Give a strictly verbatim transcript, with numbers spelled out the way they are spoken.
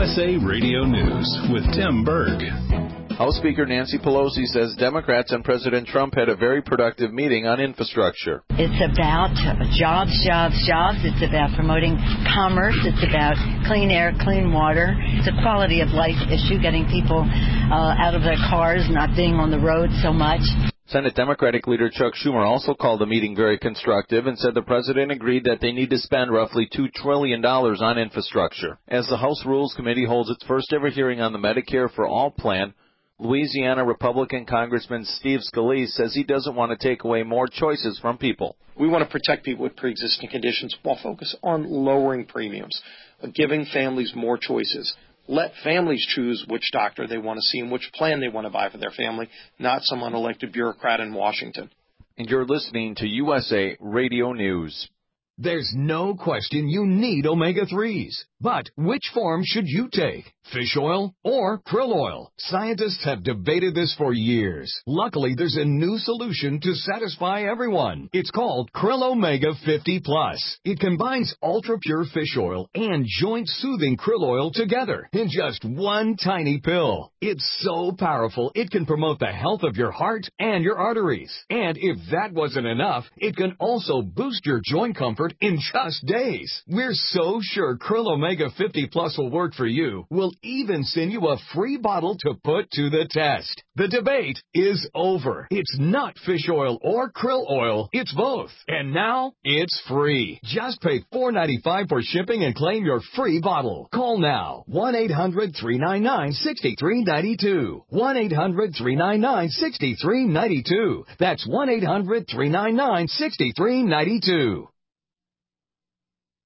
S A Radio News with Tim Berg. House Speaker Nancy Pelosi says Democrats and President Trump had a very productive meeting on infrastructure. It's about jobs, jobs, jobs. It's about promoting commerce. It's about clean air, clean water. It's a quality of life issue, getting people uh, out of their cars, not being on the road so much. Senate Democratic leader Chuck Schumer also called the meeting very constructive and said the president agreed that they need to spend roughly two trillion dollars on infrastructure. As the House Rules Committee holds its first ever hearing on the Medicare for All plan, Louisiana Republican Congressman Steve Scalise says he doesn't want to take away more choices from people. We want to protect people with pre-existing conditions while focus on lowering premiums, giving families more choices. Let families choose which doctor they want to see and which plan they want to buy for their family, not some unelected bureaucrat in Washington. And you're listening to U S A Radio News. There's no question you need omega threes. But which form should you take? Fish oil or krill oil? Scientists have debated this for years. Luckily, there's a new solution to satisfy everyone. It's called Krill Omega fifty plus. It combines ultra-pure fish oil and joint-soothing krill oil together in just one tiny pill. It's so powerful, it can promote the health of your heart and your arteries. And if that wasn't enough, it can also boost your joint comfort in just days. We're so sure Krill Omega fifty plus will work for you. We'll even send you a free bottle to put to the test. The debate is over. It's not fish oil or krill oil. It's both. And now it's free. Just pay four dollars and ninety-five cents for shipping and claim your free bottle. Call now. one eight hundred three nine nine six three nine two. one eight hundred three nine nine six three nine two. That's one eight hundred three nine nine six three nine two.